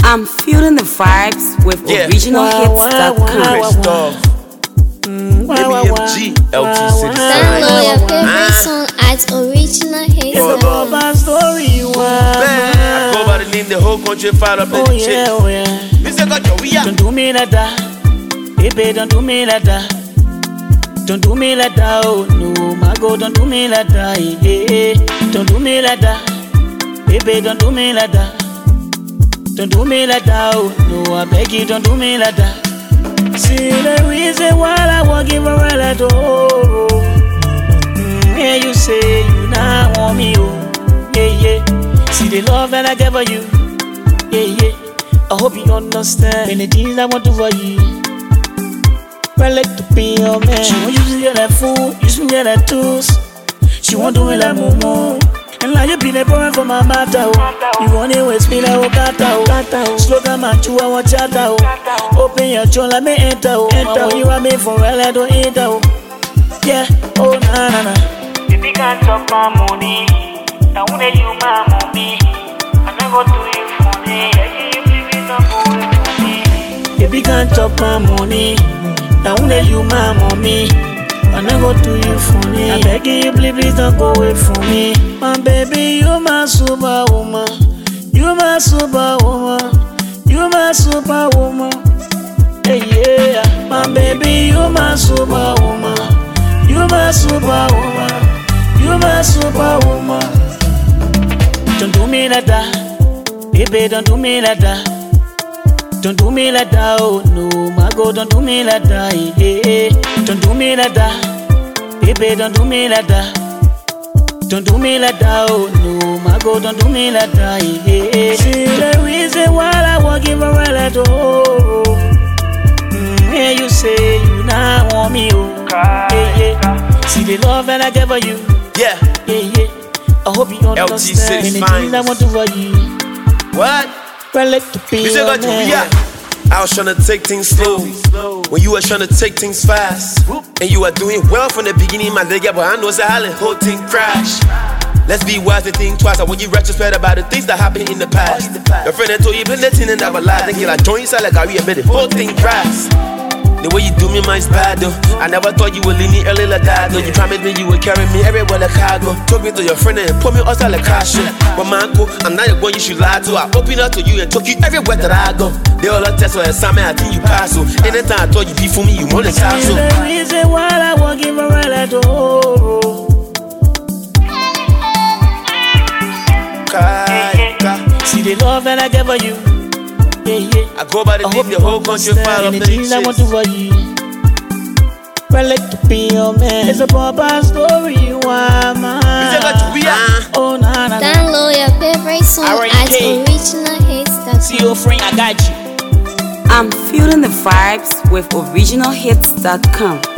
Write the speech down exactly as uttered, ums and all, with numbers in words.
I'm feeling the vibes with Yeah. original hits dot com. M M G, L T City. Download your favorite song at original hits dot com. My story, I go by the name the whole country fire up in oh the yeah, shit. oh yeah. Mister got your we Don't do me like that, baby. Don't do me like that. Don't do me like that, oh no, my God, don't do me like that, yeah, yeah. Don't do me like that, baby. Don't do me like that. Don't do me like that, oh no, I beg you, don't do me like that. See the reason why I won't give a real at all. Mm, yeah, you say you now want me, oh yeah, yeah. See the love that I give for you, yeah, yeah. I hope you understand many things I want to for you. I like to be your man. She want you to get that food, you should get that tools. She want to be like Momo. And like you be the boy for my matter, oh. You want it with me like Okata, oh. Slow down my chew, I want chatter, oh. Open your jaw, let me enter, oh. Enter, you want me for real, I don't enter, oh. Yeah, oh na na na. Baby can't chop my money. I want you my mommy. I never do it for me. I give you baby no more for me. Baby can't chop my money. I want you my mommy. I never do you for me. I beg you, please, please don't go away from me. My baby, you my superwoman. You my superwoman. You my superwoman. Hey, yeah. My baby, you my superwoman. You my superwoman. You my superwoman. Don't do me like that, baby. Don't do me like that. Don't do me like that, oh no, my God, don't do me like that, yeah, yeah. Don't do me like that, baby, don't do me like that. Don't do me like that, oh no, my God, don't do me like that, yeah, yeah. See the reason why I won't give a real at all. Mm, yeah, you say you now want me, oh yeah, yeah. See the love that I give for you, Yeah. yeah, yeah. I hope you L T understand City's many things I want to for you. What? I like to be Mister your got your we man. I was tryna take things slow when you were tryna take things fast. And you were doing well from the beginning, my nigga, but I know it's a hell whole thing crash. Let's be wise to think twice. I want you retrospect about the things that happened in the past. Your friend that told you been letting and never lied. Then I join you like I read the whole thing crash. The way you do me, mine's bad though. I never thought you would leave me early like that though. You promised me you would carry me everywhere like cargo. Took me to your friend and put me outside like cash. But man, go, I'm not the one you should lie to. I open up to you and took you everywhere that I go. They all test for assignment, I think you pass so. Anytime I thought you be for me, you want to stop so. The reason why I won't give a real at all. See the love that I give for you, yeah, yeah. I go by the I name, hope the whole country fire up in the the things I want to shit. for you. I like to be your man. It's a papa story, why Mister got your we man? Oh na na na. Download your favorite song R N at K. original hits dot com. See your friend, I got you. I'm feeling the vibes with original hits dot com.